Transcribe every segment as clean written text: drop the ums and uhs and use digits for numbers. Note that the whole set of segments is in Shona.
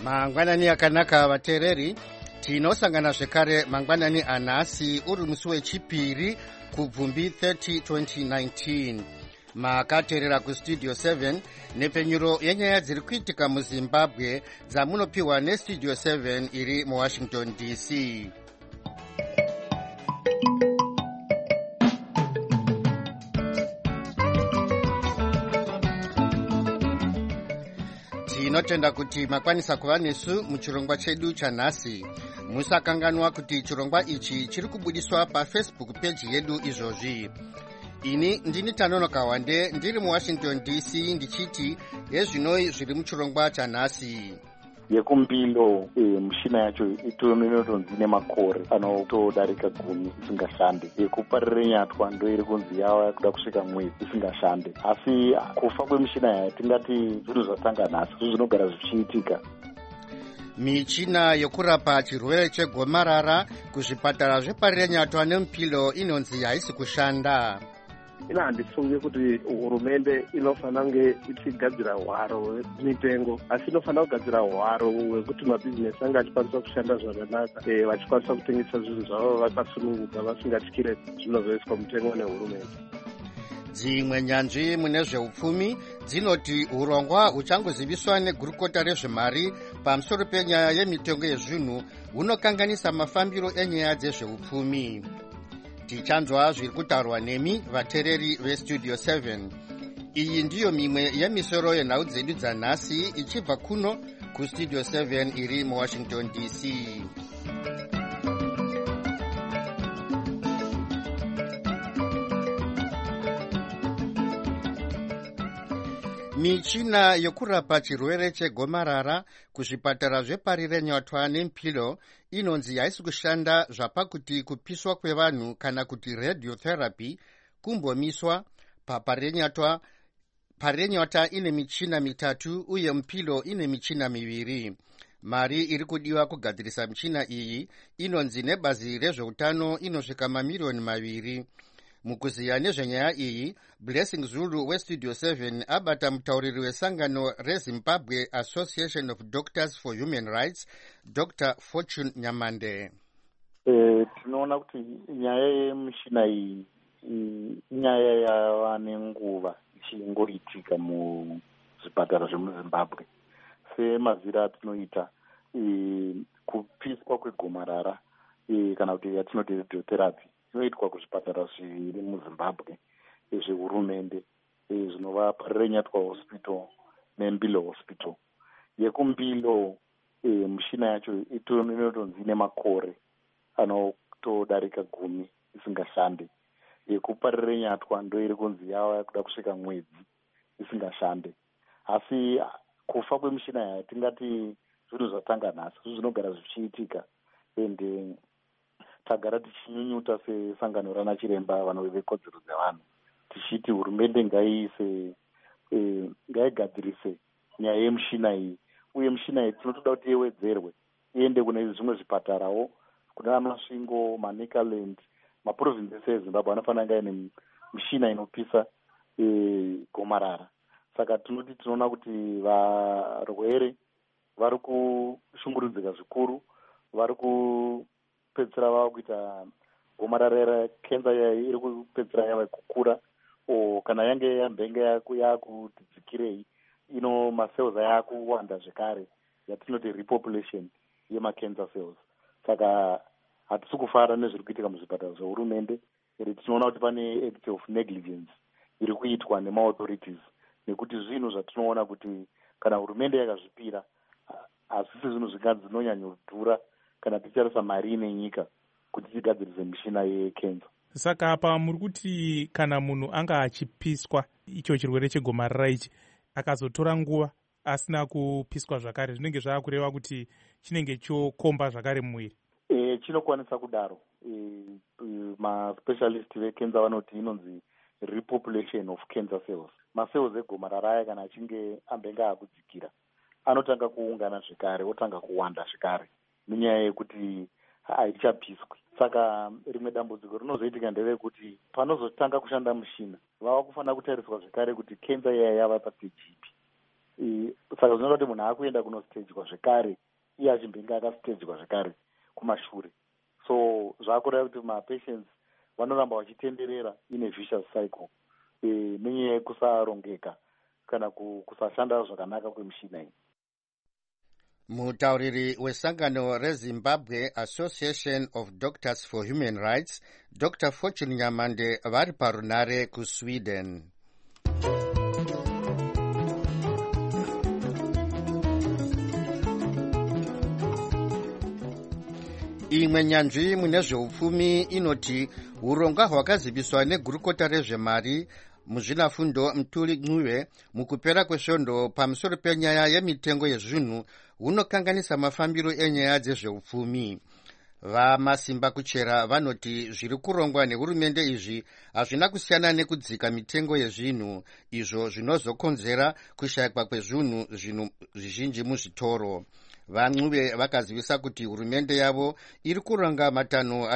Mangwanani akanaka vateereri, tinosangana zvekare mangwanani anhasi uri musi wechipiri kubvumbi 30 2019. Makateerera kustudio 7 nepfenyuro yenyaya dziri kuitika muZimbabwe dzamunopiwa nestudio 7 iri muWashington DC. Tinotenda kuti makwanisa kuva nesu muchirongwa chedu chanhasi. Musakanganwa kuti chirongwa ichi chiri kubudiswa paFacebook page yedu izvozvi. Ini ndini Tanonoka Wande ndiri muWashington DC ndichiti yezvinoi zviri muchirongwa chanhasi. Yekumbilo mushina yacho inotonzi nemakore anotodarika 10 isingashande. Yekuparire nyatwa ndo iri kunzi yava kuda kusvika mwedzi isingashande. Asi kufa kwemushina yayo tingati zvinhu zvatanga nhasi zvinogara zvichiitika. Michina yokurapa chirwere chegomarara kuzvipatara zveparire nyatwa nemupilo inonzi haisi kushanda. Ina handifungi kuti hurumende inofanira kunge ichigadzira hwaro wemitengo, asi inofanira kugadzira hwaro wekuti mabhizinesi anga achikwanisa kushanda zvakanaka, vachikwanisa kutengesa zvinhu zvavo vakasununguka vasingatyire zvinozoiswa mutengo nehurumende. Dzimwe nyanzvi mune zveupfumi dzinoti urongwa huchangoziviswa negurukota rezvemari pamusoro penyaya yemitengo yezvinhu hunokanganisa mafambiro enyaya dzezveupfumi. Tichanzwa zviri kutaurwa nemi vateereri vestudio 7. Iyi ndiyo mimwe yemisoro yenhau dzedu dzanhasi ichibva kuno kustudio 7 iri muWashington DC. Michina yokurapa chirwere chegomarara kuzvipatara zveparire nyatwa nemupilo inonzi haisi kushanda zvapakuti kupiswa kwevanhu kana kuti radiotherapy kumbomiswa. Parire nyatwa ine michina 3 uye mupilo ine michina 2. Mari iri kudiwa kugadzirisa michina iyi inonzi nebazi rezveutano inosvika mamiliyoni 2. Mukuziya nezvenyaya iyi, Blessing Zulu westudio 7 abata mutauriri wesangano reZimbabwe Association of Doctors for Human Rights, Dr. Fortune Nyamande. Tinoona kuti nyaya yemushina iyi inyaya yava nenguva ichingoitika muzvipatara zvemuZimbabwe. Semazira atinoita kupiswa kwegomarara kana kuti yatinoti radiotherapy inoitwa kuzvipatara zviri muZimbabwe zvehurumende zvinova Parire Nyatwa Hospital neMbilo Hospital. Yekumbilo mushina yacho inotonzi nemakore anotodarika 10 isingashande. Yekuparire Nyatwa ndo iri kunzi yava kuda kusvika mwedzi isingashande. Asi kufa kwemushina yayo tingati zvinhu zvatanga nhasi zvinogara zvichiitika, ende tagara tichinyunyuta sesangano rana chiremba vanove vekodzero dzevanhu tichiti hurumende ngaigadzirise nyaya yemushina iyi, uye mushina iyi tinotoda kuti iwedzerwe iende kune zvimwe zvipatarawo kuna Masvingo, Manicaland, maprovinsi ese eZimbabwe anofanira kunge aine mushina inopisa gomarara. Saka tinoona kuti varwere vari kushungurudzika zvikuru, vari kupedzisira vava kuita gomarara kenza iri kupedzisira yava kukura, kana yange yambenge yakuti dzikirei ino macells yakuwanda zvekare yatinoti repopulation yemacancer cells. Saka hatisi kufara nezviri kuitika muzvipatara zvehurumende, tinoona kuti pane act of negligence iri kuitwa nemaauthorities, nekuti zvinhu zvatinoona kuti kana hurumende yakazvipira hazvisi zvinhu zvinonyanyodhura kana ticharisa mari ine nyika kuti tigadzirise mishina yekenza. Saka apa muri kuti kana munhu anga achipiswa icho chirwere chegomarara ichi akazotora nguva asina kupiswa zvakare, zvinenge zvava kureva kuti chinenge chokomba zvakare mumwiri? Chinokwanisa kudaro. Maspecialist vekenza vanoti inonzi repopulation of cancer cells. Macells egomarara aya kana achinge ambenge akudzikira anotanga kuungana zvekare, otanga kuwanda zvekare nenyaya yekuti haichapiswi. Saka rimwe dambudziko rinozoitika nderekuti panozotanga kushanda mushina vava kufanira kutariswa zvekare kuti kenza iya yava pasteji ipi. saka zvinoda kuti munhu akuenda kunostejwa zvekare iye achimbinge akastejwa zvekare kumashure. So zvakureva kuti mapatients vanoramba vachitenderera ine vicious cycle nenyaya yekusarongeka kana kusashanda zvakanaka kwemishina iyi. Mutauriri wesangano reZimbabwe Association of Doctors for Human Rights, Dr. Fortune Nyamande vari parunare kuSweden. Imwe nyanzvi mune zveupfumi inoti urongwa hwakaziviswa negurukota rezvemari muzvinafundo Mutuli Ncube mukupera kwesvondo pamusoro penyaya yemitengo yezvinhu hunokanganisa mafambiro enyaya dzezveupfumi. Vamasimba kuchera vanoti zviri kurongwa nehurumende izvi hazvina kusiyana nekudzika mitengo yezvinhu, izvo zvinozokonzera kushayikwa kwezvinhu zvizhinji muzvitoro. VaNcube vakazivisa kuti hurumende yavo iri kuronga matanho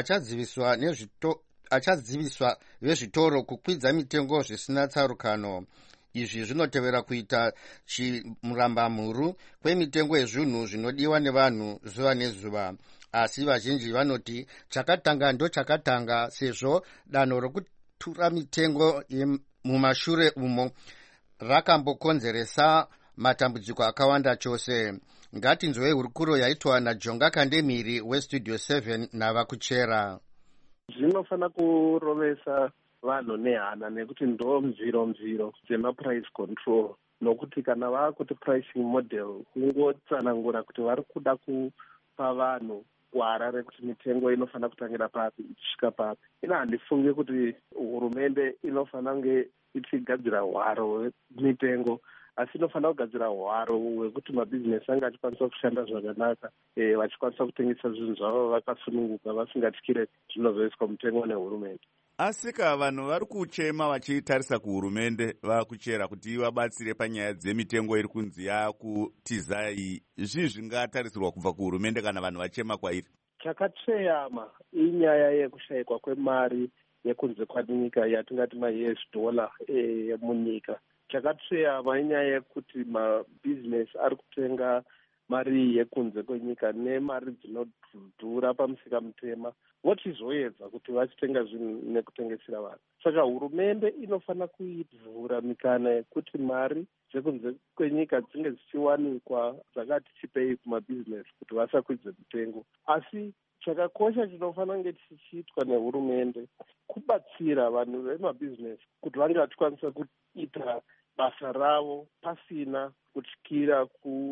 achadziviswa vezvitoro kukwidza mitengo zvisina tsarukano. Izvi zvinotevera kuita chimurambamhuru kwemitengo yezvinhu zvinodiwa nevanhu zuva nezuva. Asi vazhinji vanoti chakatanga ndochakatanga, sezvo danho rokutura mitengo mumashure umo rakambokonzeresa matambudziko akawanda chose. Ngatinzwei hurukuro yaitwa naJonga Kandemiri weStudio 7 navakuchera. Zvinofana kurovesa vanhu nehana nekuti ndo mviro dzemaprice control, nokuti kana vakuti pricing model kungotsanangura kuti vari kuda kupa vanhu gwara rekuti mitengo inofana kutangira papi ichisvika papi. Ina handifungi kuti hurumende inofana kunge ichigadzira hwaro wemitengo, asi inofana kugadzira hwaro hwekuti mabhizinesi anga achikwanisa kushanda zvakanaka, vachikwanisa kutengesa zvinhu zvavo vakasununguka vasingatyire zvinozoiswa mutengo nehurumende. Asika vanhu vari kuchema vachitarisa kuhurumende vakuchera kuti vabatsire panyaya dzemitengo iri kunzi yakutiza iyi. Zvii zvingatarisirwa kubva kuhurumende kana vanhu vachema kwairi? Chakatsveyama inyaya yekushayikwa kwemari yekunze kwanyika yatingati ma-US dollar munyika. Chakatsveyama inyaya yekuti mabhizinesi ari kutenga mari yekunze kwenyika nemari dzinodhura pamusika mutema, vochizoedza kuti vachitenga zvinhu nekutengesera vanhu. Saka hurumende inofana kuivhura mikana yekuti mari dzekunze kwenyika dzinge dzichiwanikwa dzakati chipei kumabhizinesi kuti vasakwidze mitengo. Asi chakakosha chinofana kunge chichiitwa nehurumende kubatsira vanhu vemabhizinesi kuti vange vachikwanisa kuita basa ravo pasina kutyira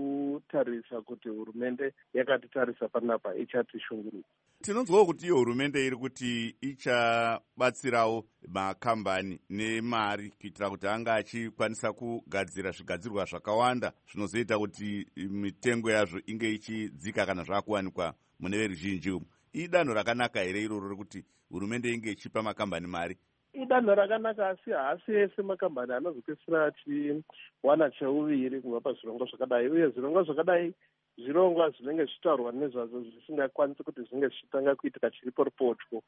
kutarisa kuti hurumende yakatitarisa panapa ichatishungurudza. Tinonzwawo kuti iyo hurumende iri kuti ichabatsirawo makambani nemari kuitira kuti anga achikwanisa kugadzira zvigadzirwa zvakawanda zvinozoita kuti mitengo yazvo inge ichidzika kana zvaakuwanikwa mune veruzhinji umu. Idanho rakanaka here iroro rekuti hurumende inge ichipa makambani mari? Idanho rakanaka, asi haasi ese makambani anozopedzisira achiwana cheuviri kubva pazvirongwa zvakadai, uye zvirongwa zvakadai zvirongwa zvinenge zvichitaurwa nezvazvo zvisingakwanisi kuti zvinge zvichitanga kuitika chiripotyo,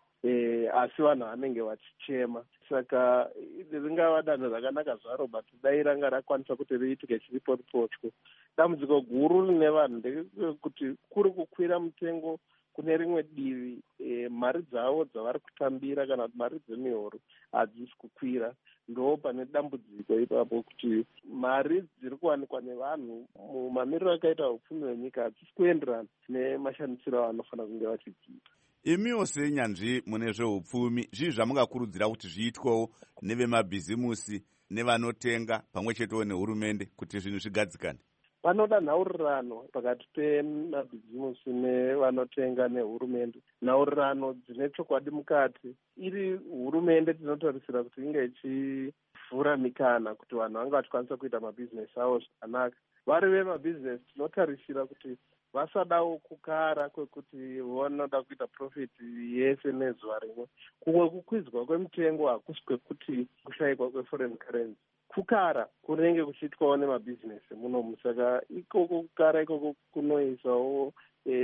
asi vanhu vanenge vachichema. Saka ringava danho rakanaka zvaro, but dai ranga rakwanisa kuti riitike chiripotyo. Dambudziko guru rine vanhu ndekuti kuri kukwira mutengo kune rimwe divi, mari dzavo dzavari kutambira kana mari dzemihoro hadzisi kukwira. Ndo pane dambudziko ipapo kuti mari dziri kuwanikwa nevanhu mumamiriro akaita upfumi hwenyika hadzisi kuenderana nemashandisiro avanofanira kunge vachidziita. Imiwo senyanzvi mune zveupfumi, zvii zvamungakurudzira kuti zviitwewo nevemabhizimusi nevanotenga pamwe chetewo nehurumende kuti zvinhu zvigadzikane? Vanoda nhaurirano pakati pemabhizimusi nevanotenga nehurumende, nhaurirano dzine chokwadi mukati. Iri hurumende tinotarisira kuti inge ichivhura mikana kuti vanhu vange vachikwanisa kuita mabhizinesi avo zvakanaka. Vari vemabhizinesi tinotarisira kuti vasadawo kukara kwekuti vanoda kuita profiti yese nezuva rimwe. Kumwe kukwidzwa kwemitengo hakusi kwekuti kushayikwa kweforeign currency. Kukara kunenge kuchiitwawo nemabhizinesi munomu. Saka ikoko kukara ikoko kunoisawo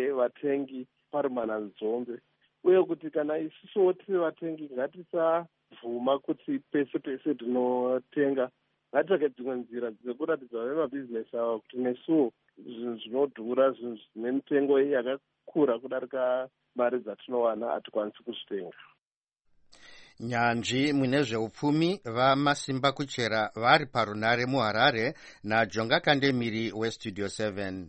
vatengi parumana nzombe, uye kuti kana isusuwo tiri vatengi ngatisabvuma kuti pese pese tinotenga Ngatitsvake dzimwe nzira dzekuratidza vemabhizinesi ava kuti nesuwo zvinhu zvinodhura, zvinhu zvine mitengo yakakura kudarika mari dzatinowana hatikwanisi kuzvitenga. Nyanzvi mune zveupfumi vaMasimba Kuchera vari parunare muHarare naJonga Kandemiri weStudio 7.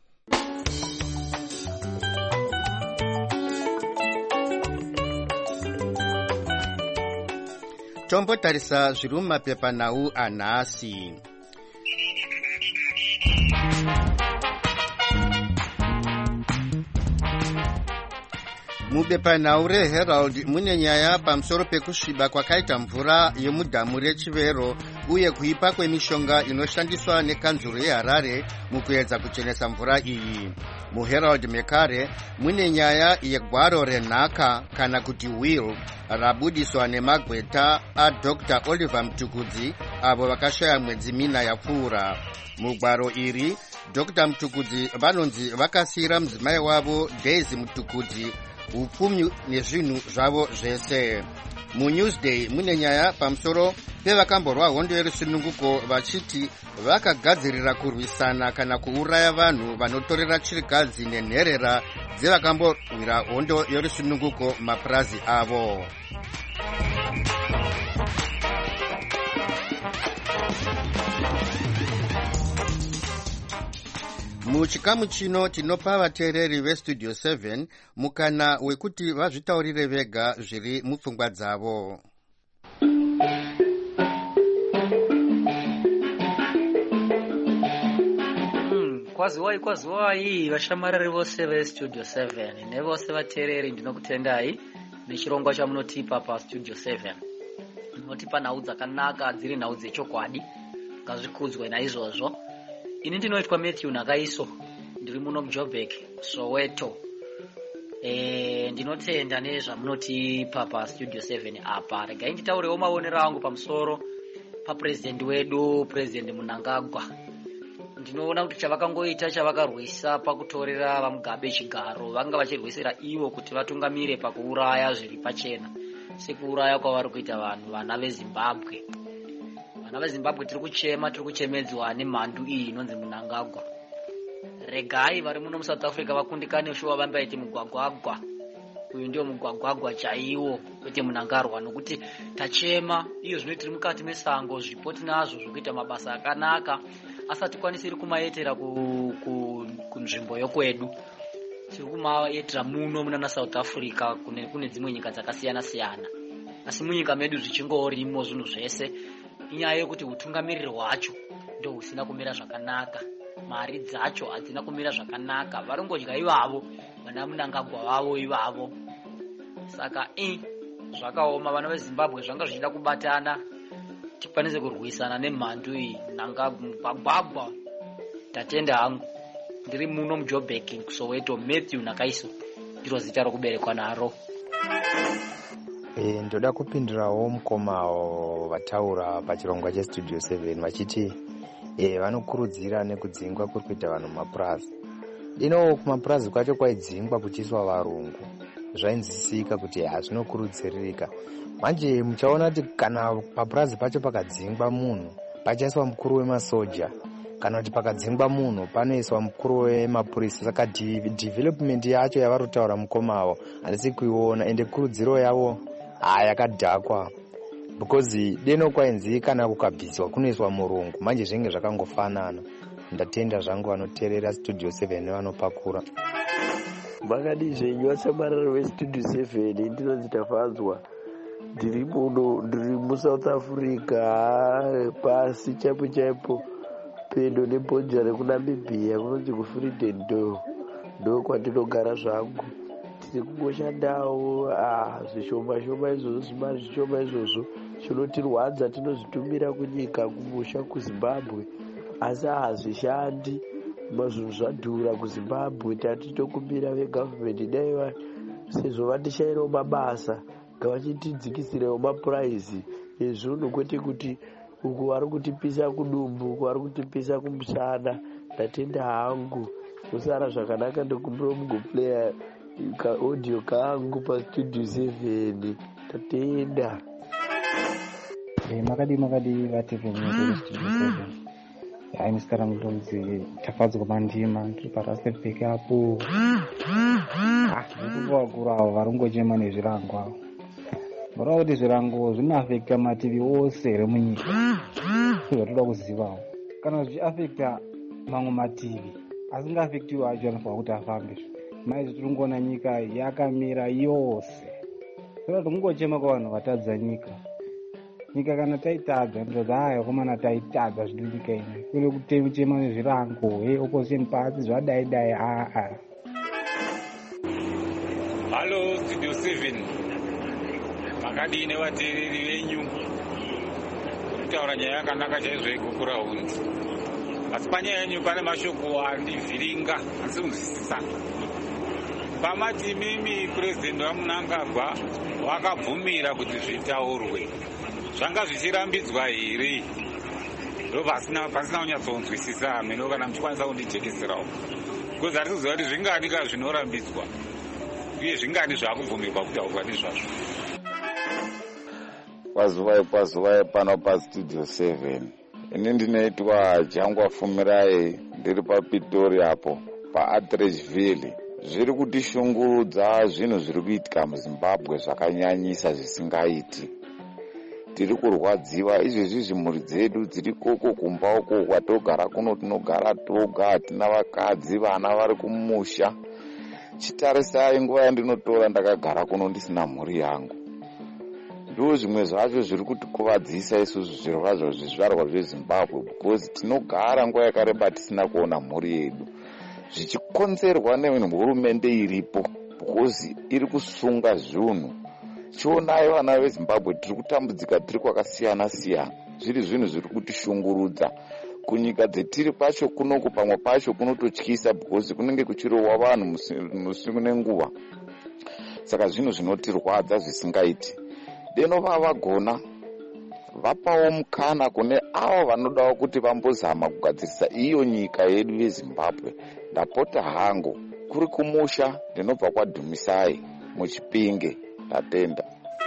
Tombotarisa zviri mumapepanhau anhasi. Mubepanhau reHerald mune nyaya pamusoro pekusviba kwakaita mvura yemudhamu reChivero uye kuipa kwemishonga inoshandiswa nekanzuro yeHarare mukuedza kuchenesa mvura iyi. MuHerald Mekare mune nyaya yegwaro renhaka kana kuti will rabudiswa nemagweta aDr. Oliver Mtukudzi avo vakashaya mwedzi mina yapfuura. Mugwaro iri Dr. Mtukudzi vanonzi vakasiyira mudzimai wavo Daisy Mtukudzi upfumi nezvinhu zvavo zvese. MuNewsday mune nyaya pamusoro pevakamborwa hondo yerusununguko vachiti vakagadzirira kurwisana kana kuuraya vanhu vanotorera chirikadzi nenherera dzevakamborwira hondo yerusununguko mapurazi avo. Muchikamu chino tinopa vateereri veStudio 7 mukana wekuti vazvitaurire vega zviri mupfungwa dzavo. Kwaziwai vashamarari vose veStudio 7 nevose vateereri ndinokutendai nechirongwa chamunotipa paStudio 7. Munotipa nhau dzakanaka dziri nhau dzechokwadi, ngazvikudzwe naizvozvo. Ini ndinoitwa Matthew Nakaiso, ndiri muno muJoburg, Soweto. Ndinotenda nezvamunotipa paStudio 7 apa. Regai nditaurewo maonero angu pamusoro papresident wedu, President Mnangagwa. Ndinoona kuti chavakangoita chavakarwisa pakutorera vaMugabe chigaro, vanga vachirwisira ivo kuti vatungamire pakuuraya zviri pachena, sekuuraya kwavari kuita vanhu vana veZimbabwe. Vana veZimbabwe tiri kuchemedzwa nemhandu iyi inonzi Mnangagwa. Regai vari muno muSouth Africa vakundikane shuwa vambaiti mugwagwagwa. Uyu ndio mugwagwagwa chaiwo, kwete Mnangagwa, nokuti tachema iyo zvino tiri mukati mesango, zvipo tinazvo zvokuita mabasa akanaka asati kwanisiri kumaetera kunzvimbo yokwedu. Tiri kumaetera muno muna South Africa kune dzimwe nyika dzakasiyana siyana. Asi munyika medu zvichingorimo zvinhu zvese, inyaya yekuti utungamiriri hwacho ndo husina kumira zvakanaka, mari dzacho hadzina kumira zvakanaka, varongodya ivavo vana Mnangagwa vavo ivavo. Saka zvakaoma, vana veZimbabwe zvanga zvichida kubatana tikwanise kurwisana nemhandu iyi Mnangagwa. Tatenda hangu. Ndiri muno muJoburg, Soweto, Matthew Nakaiso ndiro zita rokuberekwa naro. Ndoda kupindurawo mukomawo vataura pachirongwa cheStudio 7 vachiti vanokurudzira nekudzingwa kuri kuita vanhu mumapurazi. Dino kumapurazi kwacho kwaidzingwa kuchiiswa varungu, zvainzwisika kuti zvinokurudziririka. Manje muchaona kuti kana papurazi pacho pakadzingwa munhu pachaiswa mukuru wemasoja, kana kuti pakadzingwa munhu panoiswa mukuru wemapurisa. Saka development yacho yavari kutaura mukomawo handisi kuiona, ende kurudziro yavo yakadhakwa, because deno kwainzi kana kukabviswa kunoiswa murungu. Manje zvinge zvakangofanana. Ndatenda zvangu vanoteerera Studio 7 nevanopakura. Makadi zvenyu vasamarara veStudio 7, ndinonzi Tafadzwa. Ndiri muSouth Africa, pasi chaipo pedo nebhodha rekuNamibia kunonzi kuFreedom Door. Ndo kwandinogara zvangu. Tiri kungoshandawo zvishoma izvozvo zvinotirwadza, tinozvitumira kunyika kumusha kuZimbabwe, asi hazvishandi. Zvinhu zvadhura kuZimbabwe, tatitokumbira vegavhumende dai sezvo vandishayirawo mabasa ngavachitidzikisirewo mapuraizi ezvinhu, kwete kuti uku vari kutipisa kudumbu, uku vari kutipisa kumushana. Ndatenda hangu. Kusara zvakanaka ndokumbira mungoplaya kaaudio kangu paStudio 7. Tatenda. makadi vatevenyezo studio 7 aimisitara mutonzi tafadzwa mandima ndiri parastepeke apo ndikuva vakuru avo varingochema nezvirango avo mora kuti zvirango zvinoafekta mativi ose remunyika zvatoda kuzivawo kana zvichiafekta mamwe mativi asingaafektiwo acho anofanira kuti afambe maizvo tiri kungoona nyika yakamira yose saka tikungochema kwavanhu vatadza nyika kana taitadza ndodza haya komana taitadza zvido nyika ino kune kuchema nezvirango opposition party zvadaidai Halo Studio 7 makadini vateereri venyu kutaura nyaya yakanaka chaizvo yegogoraundi asi panyaya yenyu pane mashoko andivhiringa asi kunzwisisa pamati mimi purezidendi waMnangagwa wakabvumira kuti zvitaurwe zvanga zvichirambidzwa here ndo pasina kunyatsonzwisisa meno kana muchikwanisa kundijekeserawo because ari kuziva kuti zvingani ka zvinorambidzwa uye zvingani zvaakubvumirwa kutaurwa nezvazvo. Pazuva pano pastudio 7 ini ndinoitwa Jangwa Fumirai ndiri paPitori apo paAdresville. Zviri kutishungurudza zvinhu zviri kuitika muZimbabwe zvakanyanyisa zvisingaiti. Tiri kurwadziwa izvezvi mhuri dzedu dziri koko kumba uko kwatogara kuno tinogara toga hatina vakadzi vana vari kumusha. Chitarisai nguva yandinotora ndakagara kuno ndisina mhuri yangu. Ndo zvimwe zvacho zviri kutikuvadzisa isusu zvizvarwa zveZimbabwe because tinogara nguva yakareba tisina kuona mhuri yedu. Zvichikonzerwa nehurumende iripo because iri kusunga zvinhu. Chionai vana veZimbabwe tiri kutambudzika tiri kwakasiyana siyana. Zviri zvinhu zviri kutishungurudza. Kunyika dzetiri pacho kunoko pamwe pacho kunototyisa because kunenge kuchirohwa vanhu musiku nenguva. Saka zvinhu zvinotirwadza zvisingaiti. Deno vagona vapawo mukana kune avo vanodawo kuti vambozama kugadzirisa iyo nyika yedu yeZimbabwe. Ndapota hangu kuri kumusha ndinobva kwaDhumisai muChipinge ndatenda.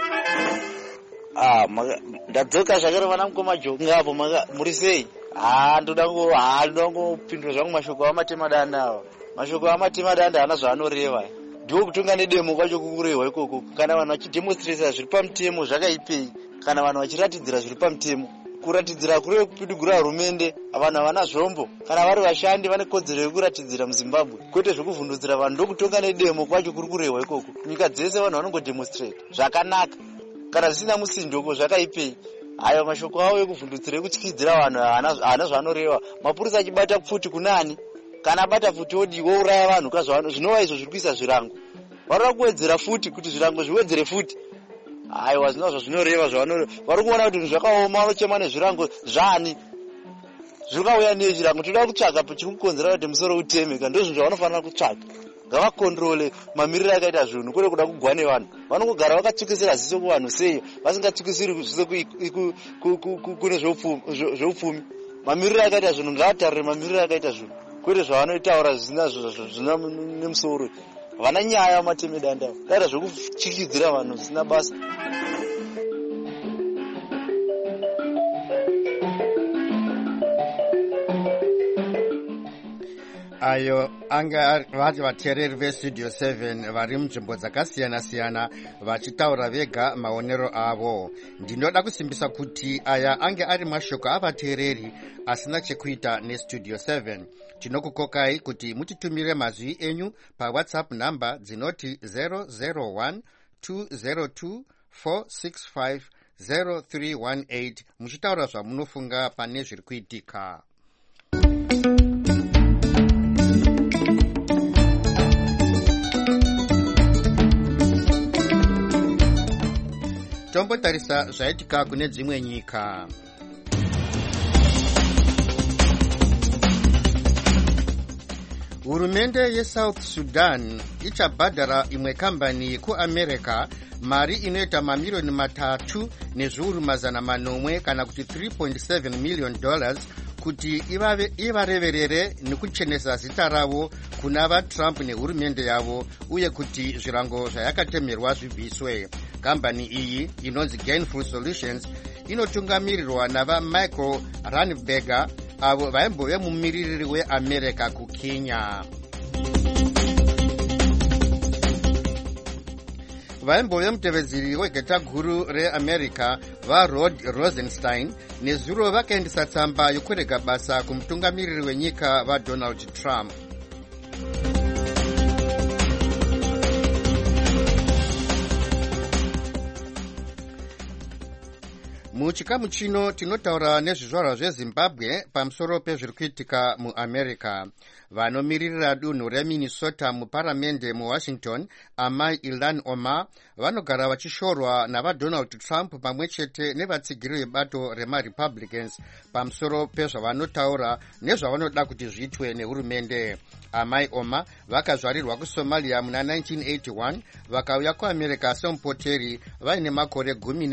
Ndadzoka zvakare vana mukoma Jonga apo muri sei? Ndoda ngopindura zvangu mashoko amatemadanda awa. Mashoko amatemadanda hana zvaanoreva. Ndiwo kutonga nedemo kwacho kukurehwa ikoko. Kana vanhu vachidemonstrata zviri pamutemo zvakaipei? Kana vanhu vachiratidzira zviri pamutemo? Kuratidzira kureve kupidugura hurumende, vanhu havana zvombo. Kana vari vashandi vane kodzero yekuratidzira muZimbabwe. Kwete zvekuvhundutsira vanhu ndokutonga nedemo kwacho kuri kurehwa ikoko. Nyika dzese vanhu vanongodemonstrata zvakanaka. Kana zvisina musindoko zvakaipei? Ayo mashoko avo ekuvhundutsira ekutyidzira vanhu haana zvaanoreva. Mapurisa achibata pfuti kunani? Kana abata futi odi wouraya vanhu kazvano zvinova izvo zviri kuisa zvirango. Varikuda kuwedzera futi kuti zvirango zviwedzere futi. Aiwa zvinova zvinoreva zvavanore. Vari kuona kuti zvakaoma vanochema nezvirango zvani. Zviri kauya nezvirango toda kutsvaga chiri kukonzera kuti musoro utemeka ndozvinhu zvavanofanira kutsvaga. Ngavakontrole mamiriro akaita zvinhu kwete kuda kugwane vanhu. Vanongogara vakatsikisira ziso kuvanhu sei vasingatsikisiri ziso kune zveupfumi. Mamiriro akaita zvinhu ngavatarire mamiriro akaita zvinhu. Kwete zvavanotaura zvina nemusoro. Vana nyaya vamatemedanda. Daira zvekuchikidzira vanhu zvisina basa. Ayo anga vari vateereri veStudio 7 vari munzvimbo dzakasiyana-siyana vachitaura vega maonero avo. Ndinoda kusimbisa kuti aya ange ari mashoko avateereri asina chekuita neStudio 7. Tinokukokai kuti mutitumire mazwi enyu paWhatsApp namba dzinoti 001 202 465 0318 muchitaura zvamunofunga pane zviri kuitika. Tombotarisa zvaitika kune dzimwe nyika. Hurumende yeSouth Sudan ichabhadhara imwe kambani kuAmerica mari inoita mamiliyoni 3 nezviuru mazana manomwe kana kuti $3.7 million kuti ivareverere nekuchenesa zita ravo kuna vaTrump nehurumende yavo uye kuti zvirango zvayakatemerwa zvibviswe. Kambani iyi inonzi Gainful Solutions inotungamirirwa navamichael Ranneberger avo vaimbove mumiririri weamerica kukenya. Vaimbove mutevedzeri wegeta guru reamerica vaRod Rosenstein nezuro vakaendesa tsamba yokurega basa kumutungamiriri wenyika vaDonald Trump. Muchikamu chino tinotaura nezvizvarwa zveZimbabwe pamusoro pezviri kuitika muAmerica. Vanomiririra dunhu reMinnesota muparamende muWashington, amai Ilhan Omar, vanogara vachishorwa navaDonald Trump pamwe chete nevatsigiri vebato remaRepublicans pamusoro pezvavanotaura nezvavanoda kuti zviitwe nehurumende. Amai Omar vakazvarirwa kuSomalia muna 1981 vakauya kuAmerica semupoteri vaine makore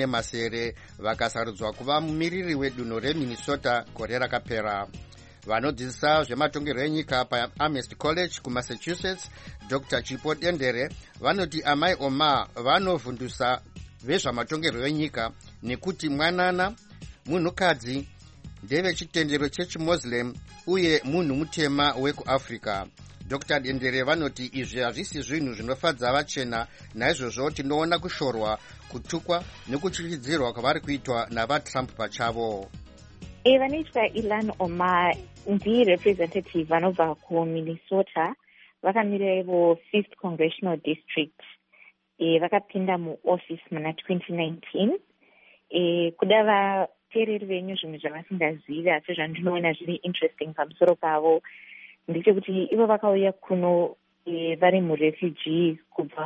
10 vakasarudzwa kuva mumiriri wedunhu reMinnesota gore rakapera. Vanodzidzisa zvematongerwo enyika paAmherst College kuMassachusetts, Dr. Chipo Dendere, vanoti amai Omar vanovhundusa vezvamatongerwo enyika nekuti mwanana, munhukadzi, ndevechitendero chechiMuslim uye munhu mutema wekuAfrica. Dr. Dendere vanoti izvi hazvisi zvinhu zvinofadza vachena, naizvozvo tinoona kushorwa, kutukwa nekutyisidzirwa kwavari kuitwa navaTrump pachavo. Vanoitwa Ilhan Omar ndirepresentative vanobva kuMinnesota, vakamirira ivo 5th Congressional District. Vakapinda muoffice muna 2019. Kuda vateereri venyu zvinhu zvavasingazivi asi zvandinoona zviri interesting pamusoro pavo ndechekuti ivo vakauya kuno vari murefugee kubva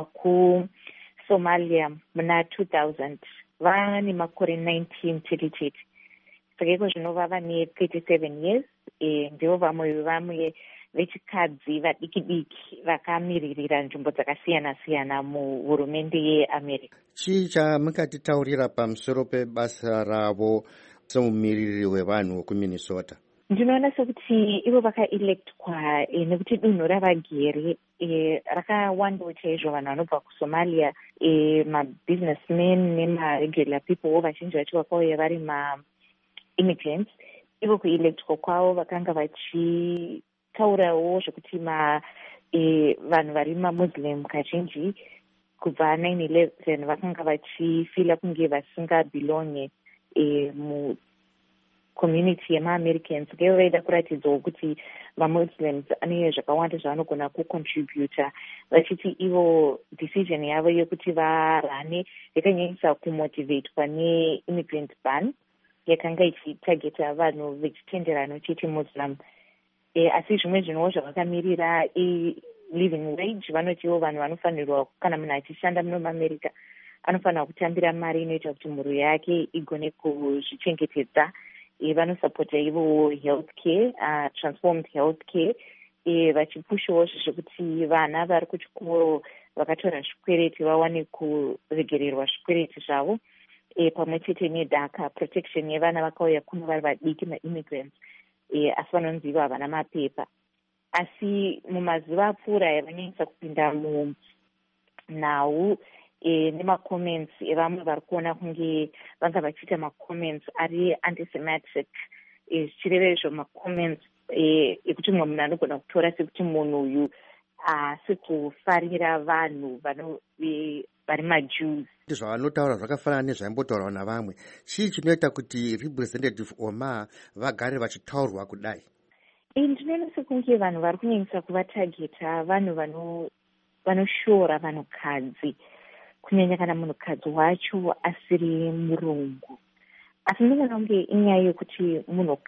kuSomalia muna 2000. Vane makore 19 chete. Saka iko zvino vava ne37 years. Ndivo vamwe vechikadzi vadiki vakamiririra nzvimbo dzakasiyana-siyana muhurumende yeAmerica. Chii chamukatitaurira pamusoro pebasa ravo semumiriri wevanhu vekuMinnesota? Ndinoona sekuti ivo vakaelektwa nekuti dunhu ravagere rakawandawo chaizvo vanhu vanobva kuSomalia, mabusinessmen nemaregular people vazhinji vacho vakauya vari maimmigrants. Ivo kuelektwa kwavo vakanga vachitaurawo zvekuti vanhu vari mamuslim kazhinji kubva 9/11 vakanga vachifila kunge vasingabelonge community yema-Americans. Ngevo vaida kuratidzawo kuti vamuslims ane zvakawanda zvavanogona kucontributa, vachiti ivo decision yavo yekuti varane yakanyanyisa kumotivatwa neimmigrant ban yakanga ichitageta vanhu vechitenderano chechimuslim. Asi zvimwe zvinowo zvavakamirira living wage, vanotiwo vanhu vanofanirwa, kana munhu achishanda muno muAmerica anofanirwa kutambira mari inoita kuti mhuri yake igone kuzvichengetedza. Vanosapota ivo health care, transformed health care, vachipushawo zvekuti vana vari kuchikoro vakatora zvikwereti vawane kuregererwa zvikwereti zvavo, pamwe chete nedhaka protection yevana vakauya kuno vari vadiki maimmigrants, asi vanonzi ivo havana mapepa. Asi mumazuva apfuura yavanyanyisa kupinda munhau nemacomments evamwe vari kuona kunge vanga vachiita macomments ari antisemitic, zvichireva izvo macomments ekuti mumwe munhu anogona kutora sekuti munhu uyu asi kufarira vanhu vari maJews. Zvavanotaura zvakafanana nezvaimbotaurwa navamwe. Chii chinoita kuti Representative Omar vagare vachitaurwa kudai? Ndinoona sekunge vanhu vari kunyanyisa kuvatageta vanhu vanoshora vanhukadzi, kunyanya kana munhukadzi wacho asiri murungu. Asi ndinoona kunge inyaya yekuti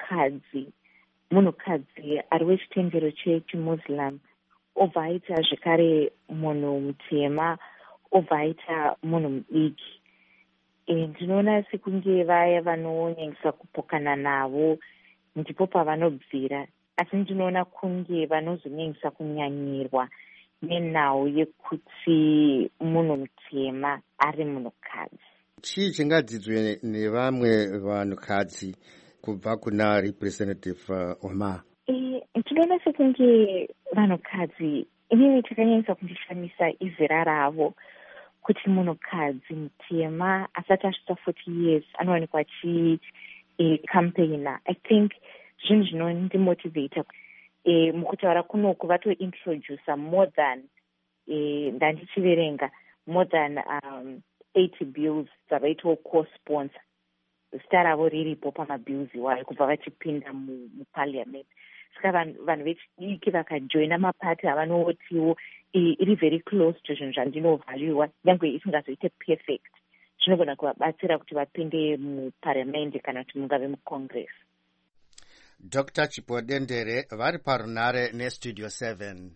munhukadzi ari wechitendero chechimuslim obva aita zvekare munhu mutema, obva aita munhu mudiki. Ndinoona sekunge vaya vanonyanyisa kupokana navo ndipo pavanobvira, asi ndinoona kunge vanozonyanyisa kunyanyirwa nenhau yekuti munhu mutema ari munhukadzi. Chii chingadzidzwe nevamwe vanhukadzi kubva kuna Representative Omar? Ndinoona sekunge vanhukadzi inini takanyanyisa kundishamisa izera ravo kuti munhukadzi mutema asati asvitsa 40 years anowanikwa achicampaigner. I think zvinhu zvinondimotivata mukutaura kunoku vatointroducer more than ndandichiverenga more than 80 bills dzavaitwa co-sponsor. Zita ravo riripo pamabills iwayo kubva vachipinda muparliament. Saka vanhu vechidiki vakajoina mapati avanotiwo iri very close to zvinhu zvandinovaluwa nyange isingazoite perfect, zvinogona kuvabatsira kuti vapinde muparliament kana kuti mungave mucongress. Dr. Chipo Dendere vari parunare nestudio 7.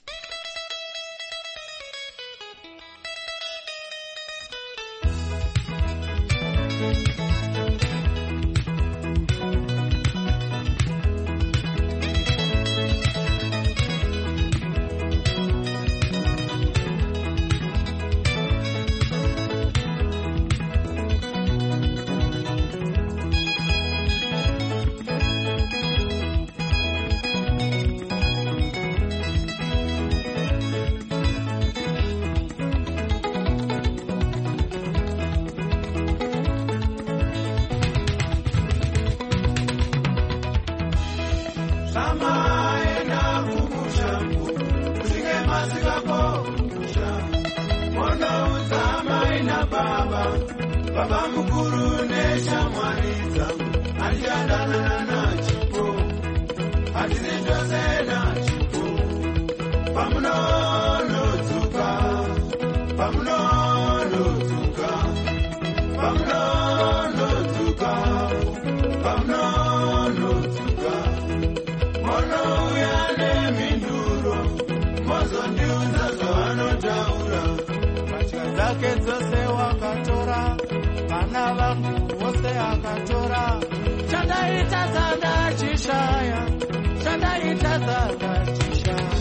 Baba mukuru neshamwari dzangu andiyandana nachipo hatizitose nachipo pamunonodzuka pamunonodzuka pamunonodzuka pamunonodzuka monouya nemhinduro mozondiudza zvavanotaura mbatya dzake dzose wakatora vana vangu vose akatora chandaita dzandachishaya chandaita dzandachishaya.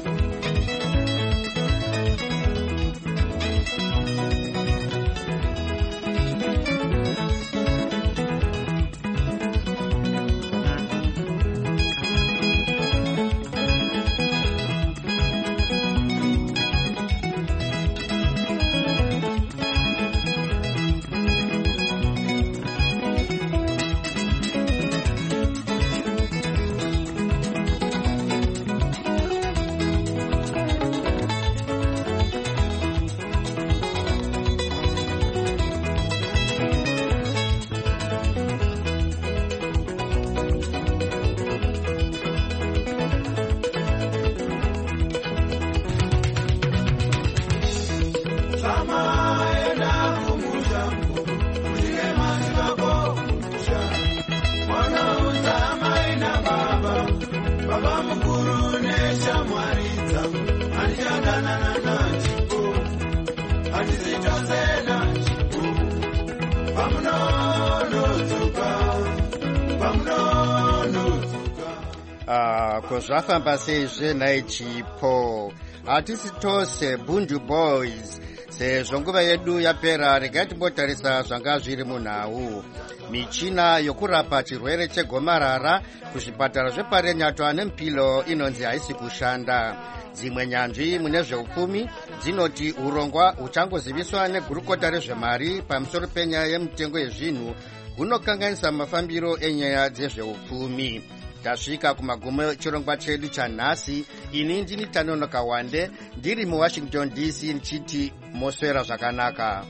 Zvafamba seizve nhai Chipo, hatisi tose Bundu Boys. Sezvo nguva yedu yapera, regai timbotarisa zvanga zviri munhau. Michina yokurapa chirwere chegomarara kuzvipatara zveparenyato neMpilo inonzi haisi kushanda. Dzimwe nyanzvi mune zveupfumi dzinoti urongwa huchangoziviswa negurukota rezvemari pamusoro penyaya yemitengo yezvinhu hunokanganisa mafambiro enyaya dzezveupfumi. Tasvika kumagumo chirongwa chedu chanhasi. Ini ndini Tanonoka Wande ndiri muWashington DC ndichiti moswera zvakanaka.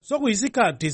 sokuyisikhathi